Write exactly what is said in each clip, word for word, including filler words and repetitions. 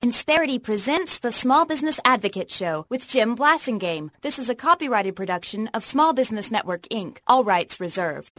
Insperity presents the Small Business Advocate Show with Jim Blasingame. This is a copyrighted production of Small Business Network, Incorporated. All rights reserved.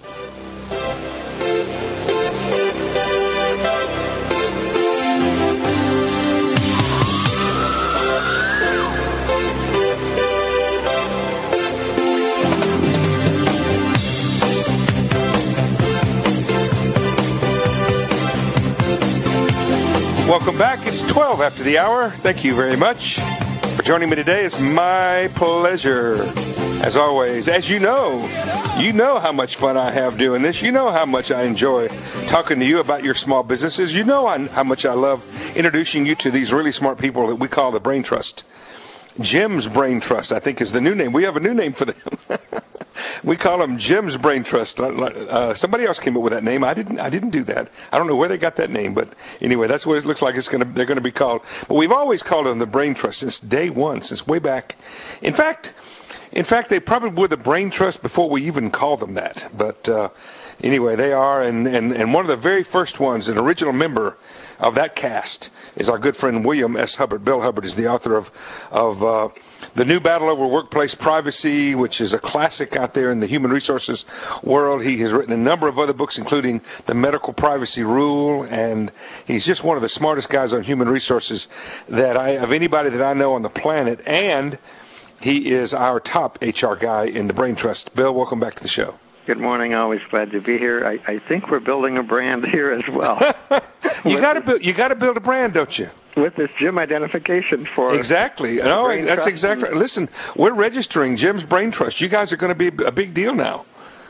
Welcome back. It's twelve after the hour. Thank you very much for joining me today. It's my pleasure. As always, as you know, you know how much fun I have doing this. You know how much I enjoy talking to you about your small businesses. You know how much I love introducing you to these really smart people that we call the Brain Trust. Jim's Brain Trust, I think, is the new name. We have a new name for them. We call them Jim's Brain Trust. Uh, somebody else came up with that name. I didn't. I didn't do that. I don't know where they got that name, but anyway, that's what it looks like. It's going to. They're going to be called. But we've always called them the Brain Trust since day one, since way back. In fact, in fact, they probably were the Brain Trust before we even called them that. But uh, anyway, they are, and, and and one of the very first ones, an original member of that cast, is our good friend William S. Hubbard. Bill Hubbard is the author of of. Uh, The New Battle Over Workplace Privacy, which is a classic out there in the human resources world. He has written a number of other books, including The Medical Privacy Rule, and he's just one of the smartest guys on human resources that I of anybody that I know on the planet, and he is our top H R guy in the Brain Trust. Bill, welcome back to the show. Good morning. Always glad to be here. I, I think we're building a brand here as well. you got to build. You got to build a brand, don't you? With this Jim identification for exactly. No, that's exactly. And listen, we're registering Jim's Brain Trust. You guys are going to be a big deal now.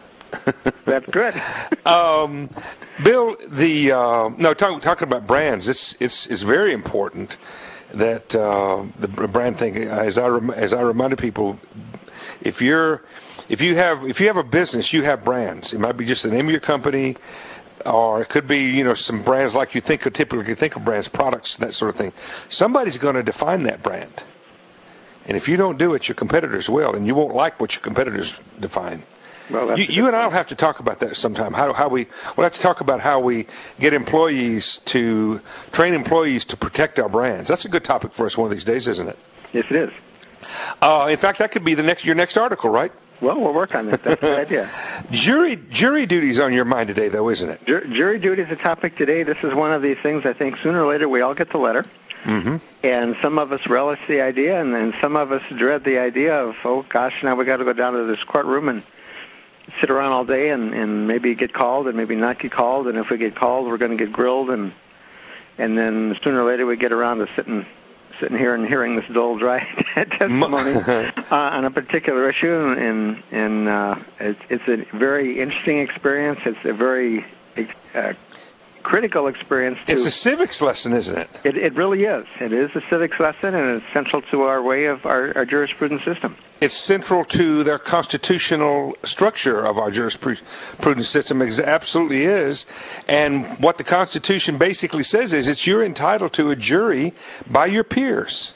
That's good. um, Bill, the uh, no talk, talking about brands. It's it's it's very important that uh, the brand thing. As I rem, as I reminded people, if you're if you have if you have a business, you have brands. It might be just the name of your company. Or it could be, you know, some brands like you think of typically think of brands, products, that sort of thing. Somebody's going to define that brand. And if you don't do it, your competitors will, and you won't like what your competitors define. Well, that's you, you and I will have to talk about that sometime. How, how we we'll have to talk about how we get employees to train employees to protect our brands. That's a good topic for us one of these days, isn't it? Yes, it is. Uh, in fact, that could be the next your next article, right? Well, we'll work on that. That's the idea. Jury jury duty's on your mind today, though, isn't it? Jur- jury duty is a topic today. This is one of these things I think sooner or later we all get the letter. Mm-hmm. And some of us relish the idea, and then some of us dread the idea of, oh, gosh, now we got to go down to this courtroom and sit around all day and, and maybe get called and maybe not get called. And if we get called, we're going to get grilled. And and then sooner or later we get around to sitting sitting here and hearing this dull, dry testimony uh, on a particular issue, and and uh, it's, it's a very interesting experience. It's a very uh, critical experience. Too. It's a civics lesson, isn't it? it? It really is. It is a civics lesson, and it's central to our way of our, our jurisprudence system. It's central to the constitutional structure of our jurisprudence system. It absolutely is. And what the Constitution basically says is it's you're entitled to a jury by your peers.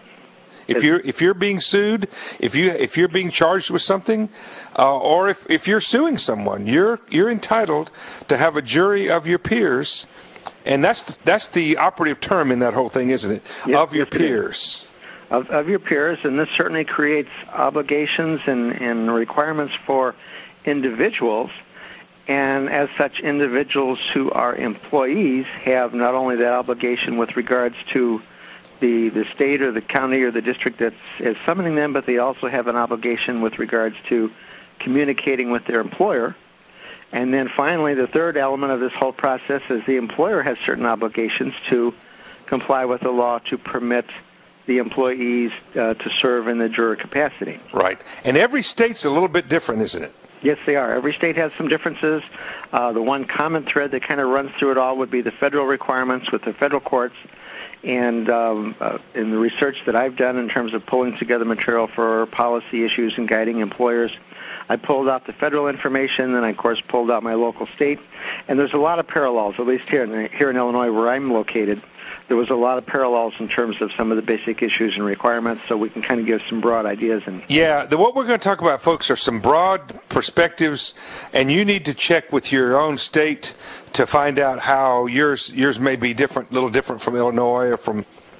If you're if you're being sued, if you if you're being charged with something, uh, or if, if you're suing someone, you're you're entitled to have a jury of your peers, and that's the, that's the operative term in that whole thing, isn't it? Yes, of your yes, peers. Of, of your peers, and this certainly creates obligations and, and requirements for individuals, and as such, individuals who are employees have not only that obligation with regards to the, the state or the county or the district that's is summoning them, but they also have an obligation with regards to communicating with their employer. And then finally, the third element of this whole process is the employer has certain obligations to comply with the law to permit the employees uh, to serve in the juror capacity. Right. And every state's a little bit different, isn't it? Yes, they are. Every state has some differences. Uh, the one common thread that kind of runs through it all would be the federal requirements with the federal courts. And um, uh, in the research that I've done in terms of pulling together material for policy issues and guiding employers, I pulled out the federal information, and I, of course, pulled out my local state. And there's a lot of parallels, at least here in, here in Illinois where I'm located. There was a lot of parallels in terms of some of the basic issues and requirements, so we can kind of give some broad ideas. And yeah, the, what we're going to talk about, folks, are some broad perspectives, and you need to check with your own state to find out how yours yours may be different, a little different from Illinois or from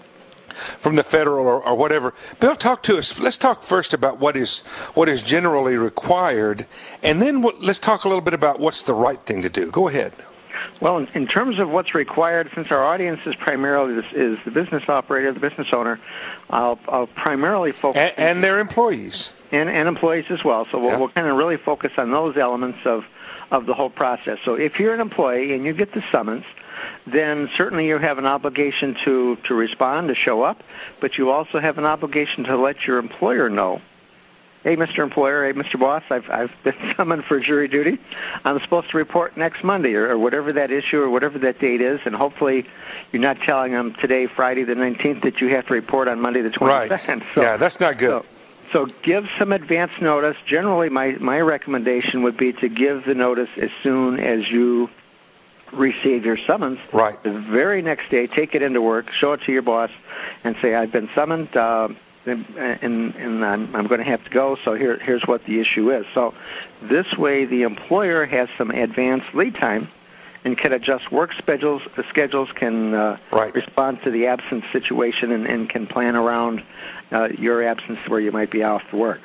from the federal or, or whatever. Bill, talk to us. Let's talk first about what is what is generally required, and then what, let's talk a little bit about what's the right thing to do. Go ahead. Well, in, in terms of what's required, since our audience is primarily this, is the business operator, the business owner, I'll, I'll primarily focus... And, and their employees. And, and employees as well. So we'll, yeah. we'll kind of really focus on those elements of, of the whole process. So if you're an employee and you get the summons, then certainly you have an obligation to, to respond, to show up, but you also have an obligation to let your employer know, hey, Mister Employer, hey, Mister Boss, I've, I've been summoned for jury duty. I'm supposed to report next Monday or, or whatever that issue or whatever that date is, and hopefully you're not telling them today, Friday the nineteenth, that you have to report on Monday the twenty-second. Right. So, yeah, that's not good. So, so give some advance notice. Generally, my, my recommendation would be to give the notice as soon as you receive your summons. Right. The very next day, take it into work, show it to your boss, and say, I've been summoned, uh, and, and, and I'm, I'm going to have to go, so here, here's what the issue is. So this way, the employer has some advance lead time and can adjust work schedules, the schedules can uh, right. respond to the absence situation and, and can plan around uh, your absence where you might be off work.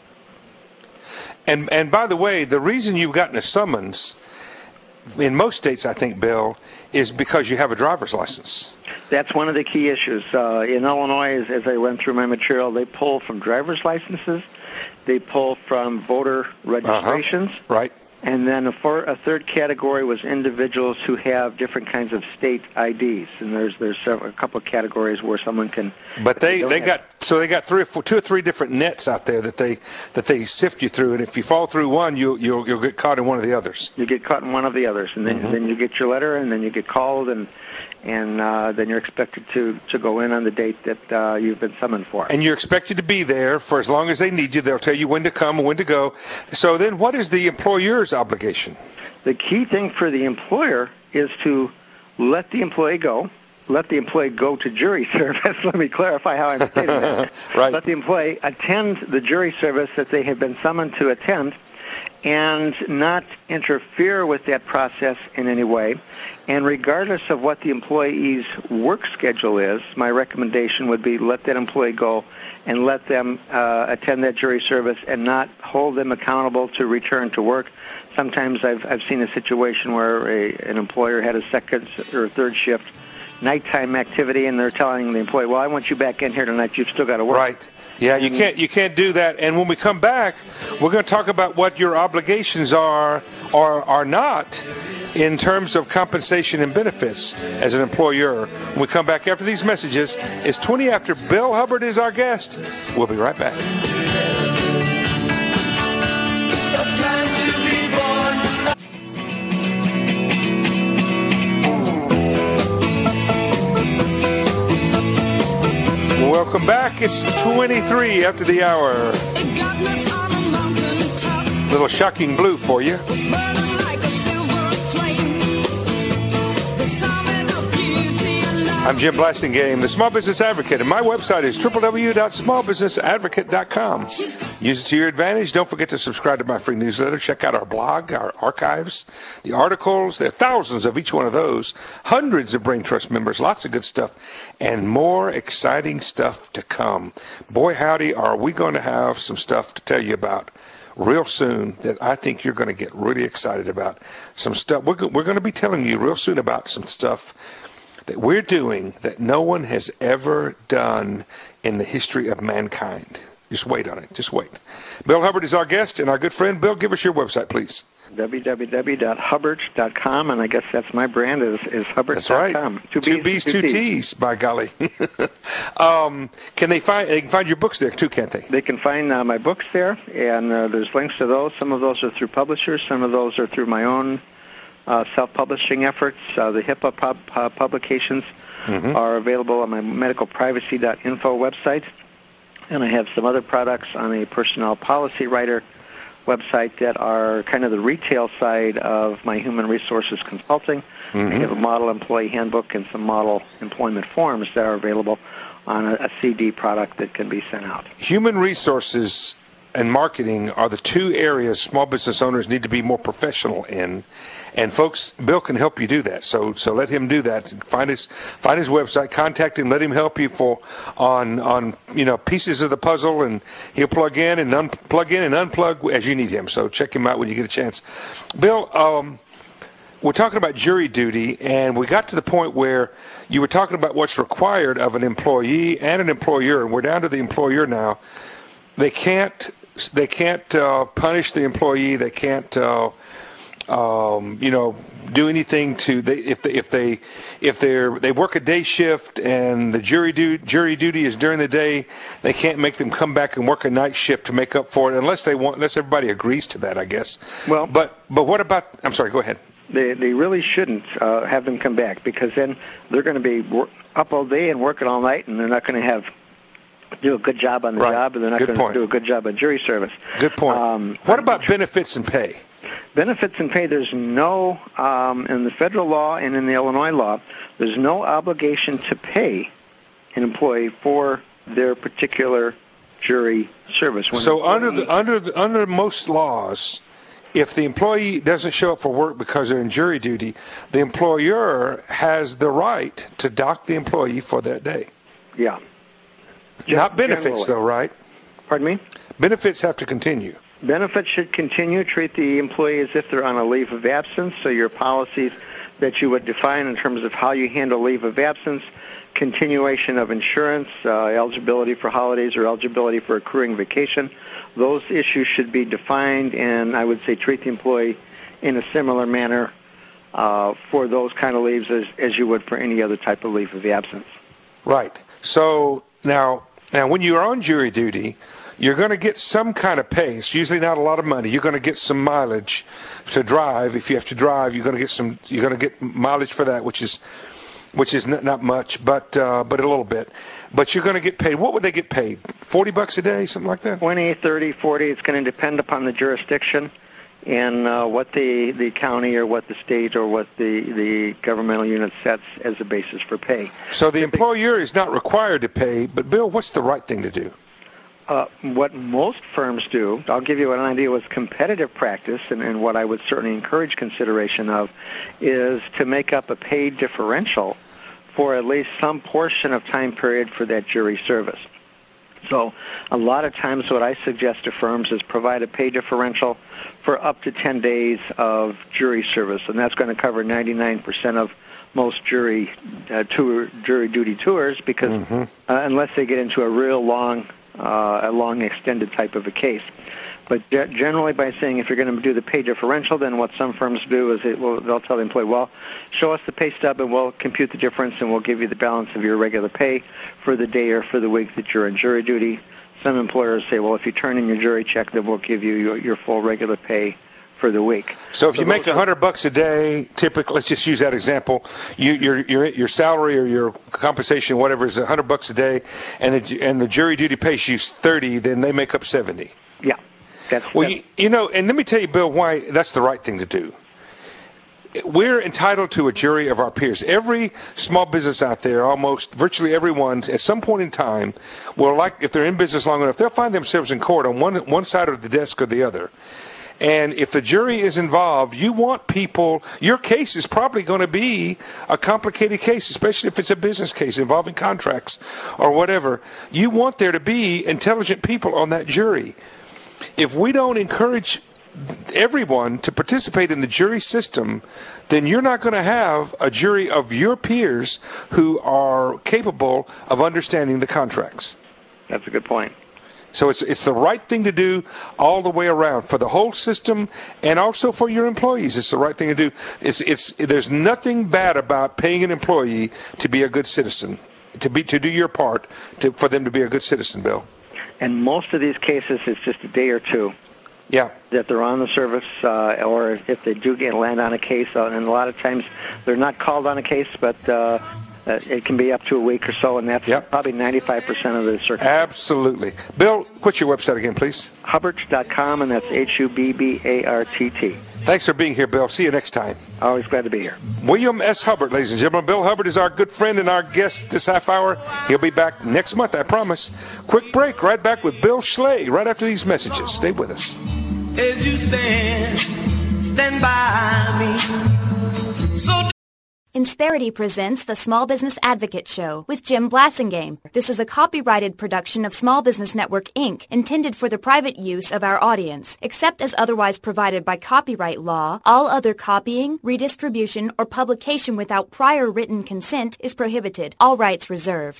And and by the way, the reason you've gotten a summons in most states, I think, Bill, is because you have a driver's license. That's one of the key issues. Uh, in Illinois, as, as I went through my material, they pull from driver's licenses, they pull from voter registrations, uh-huh. right. And then a, for, a third category was individuals who have different kinds of state I Ds. And there's there's several, a couple of categories where someone can. But they, they, they have, got so they got three or four, two or three different nets out there that they that they sift you through. And if you fall through one, you you'll you'll get caught in one of the others. You get caught in one of the others, and then mm-hmm. then you get your letter, and then you get called, and and uh, then you're expected to, to go in on the date that uh, you've been summoned for. And you're expected to be there for as long as they need you. They'll tell you when to come and when to go. So then what is the employer's obligation? The key thing for the employer is to let the employee go, let the employee go to jury service. Let me clarify how I'm stating that. Right. Let the employee attend the jury service that they have been summoned to attend and not interfere with that process in any way. And regardless of what the employee's work schedule is, my recommendation would be let that employee go and let them uh, attend that jury service and not hold them accountable to return to work. Sometimes I've I've seen a situation where a, an employer had a second or third shift nighttime activity, and they're telling the employee, well, I want you back in here tonight. You've still got to work. Right. Yeah, you can't you can't do that. And when we come back, we're going to talk about what your obligations are or are not in terms of compensation and benefits as an employer. When we come back after these messages, it's twenty after. Bill Hubbard is our guest. We'll be right back. Welcome back. It's twenty-three after the hour. Little Shocking Blue for you. I'm Jim Blasingame, the Small Business Advocate, and my website is w w w dot small business advocate dot com. Use it to your advantage. Don't forget to subscribe to my free newsletter. Check out our blog, our archives, the articles. There are thousands of each one of those, hundreds of Brain Trust members, lots of good stuff, and more exciting stuff to come. Boy, howdy, are we going to have some stuff to tell you about real soon that I think you're going to get really excited about. Some stuff. We're, we're going to be telling you real soon about some stuff that we're doing that no one has ever done in the history of mankind. Just wait on it. Just wait. Bill Hubbard is our guest and our good friend. Bill, give us your website, please. w w w dot hubbard dot com, and I guess that's my brand is, is hubbard dot com. That's right. Two, two B's, two, two T's. T's, by golly. um, can they find they can find your books there, too, can't they? They can find uh, my books there, and uh, there's links to those. Some of those are through publishers. Some of those are through my own Uh, self-publishing efforts. Uh, the HIPAA pub, uh, publications mm-hmm. are available on my medical privacy dot info website, and I have some other products on a personnel policy writer website that are kind of the retail side of my human resources consulting. Mm-hmm. I have a model employee handbook and some model employment forms that are available on a, a C D product that can be sent out. Human resources and marketing are the two areas small business owners need to be more professional in. And folks, Bill can help you do that. So so let him do that. Find his find his website, contact him, let him help you for on on you know pieces of the puzzle, and he'll plug in and unplug in and unplug as you need him. So check him out when you get a chance. Bill, um, we're talking about jury duty, and we got to the point where you were talking about what's required of an employee and an employer, and we're down to the employer now. They can't they can't uh, punish the employee. They can't. Uh, Um, you know, do anything to they, if they if they if they're they work a day shift and the jury do jury duty is during the day, they can't make them come back and work a night shift to make up for it unless they want unless everybody agrees to that, I guess. Well, but but what about? I'm sorry. Go ahead. They they really shouldn't uh, have them come back, because then they're going to be wor- up all day and working all night, and they're not going to have do a good job on the right. job, and they're not going to do a good job on jury service. Good point. Um, what about benefits and pay? Benefits and pay, there's no, um, in the federal law and in the Illinois law, there's no obligation to pay an employee for their particular jury service. When so under the, under the, under most laws, if the employee doesn't show up for work because they're in jury duty, the employer has the right to dock the employee for that day. Yeah. Not benefits, generally. though, right? Pardon me? Benefits have to continue. Benefits should continue. Treat the employee as if they're on a leave of absence. So your policies that you would define in terms of how you handle leave of absence, continuation of insurance, uh, eligibility for holidays or eligibility for accruing vacation, those issues should be defined, and I would say treat the employee in a similar manner uh, for those kind of leaves as, as you would for any other type of leave of absence. Right. So now, now when you're on jury duty, you're going to get some kind of pay. It's usually not a lot of money. You're going to get some mileage to drive. If you have to drive, you're going to get some. You're going to get mileage for that, which is, which is not, not much, but uh, but a little bit. But you're going to get paid. What would they get paid? Forty bucks a day, something like that. Twenty, thirty, forty. It's going to depend upon the jurisdiction and uh, what the, the county or what the state or what the, the governmental unit sets as a basis for pay. So the employer is not required to pay. But Bill, what's the right thing to do? Uh, what most firms do, I'll give you an idea with competitive practice, and, and what I would certainly encourage consideration of, is to make up a pay differential for at least some portion of time period for that jury service. So a lot of times what I suggest to firms is provide a pay differential for up to ten days of jury service, and that's going to cover ninety-nine percent of most jury uh, tour, jury duty tours, because mm-hmm. uh, unless they get into a real long Uh, a long extended type of a case. But ge- generally by saying if you're going to do the pay differential, then what some firms do is it will, they'll tell the employee, well, show us the pay stub and we'll compute the difference and we'll give you the balance of your regular pay for the day or for the week that you're in jury duty. Some employers say, well, if you turn in your jury check, then we'll give you your, your full regular pay for the week. So if so you make a hundred bucks a day, typically, let's just use that example. You, your your your salary or your compensation, whatever, is a hundred bucks a day, and the and the jury duty pays you thirty. Then they make up seventy. Yeah, that's well. That's, you, you know, and let me tell you, Bill, why that's the right thing to do. We're entitled to a jury of our peers. Every small business out there, almost virtually everyone, at some point in time, will, like if they're in business long enough, they'll find themselves in court on one one side of the desk or the other. And if the jury is involved, you want people, your case is probably going to be a complicated case, especially if it's a business case involving contracts or whatever. You want there to be intelligent people on that jury. If we don't encourage everyone to participate in the jury system, then you're not going to have a jury of your peers who are capable of understanding the contracts. That's a good point. So it's it's the right thing to do all the way around for the whole system, and also for your employees. It's the right thing to do. It's it's there's nothing bad about paying an employee to be a good citizen, to be to do your part to, for them to be a good citizen, Bill. And most of these cases, it's just a day or two. Yeah. That they're on the service, uh, or if they do get land on a case, uh, and a lot of times they're not called on a case, but uh, uh, it can be up to a week or so, and that's yep. probably ninety-five percent of the circumstances. Absolutely. Bill, What's your website again, please? Hubbarts dot com, and that's H U B B A R T T. Thanks for being here, Bill. See you next time. Always glad to be here. William S. Hubbard, ladies and gentlemen. Bill Hubbard is our good friend and our guest this half hour. He'll be back next month, I promise. Quick break, right back with Bill Schley right after these messages. Stay with us. As you stand, stand by me. So Insperity presents the Small Business Advocate Show with Jim Blasingame. This is a copyrighted production of Small Business Network, Incorporated, intended for the private use of our audience. Except as otherwise provided by copyright law, all other copying, redistribution, or publication without prior written consent is prohibited. All rights reserved.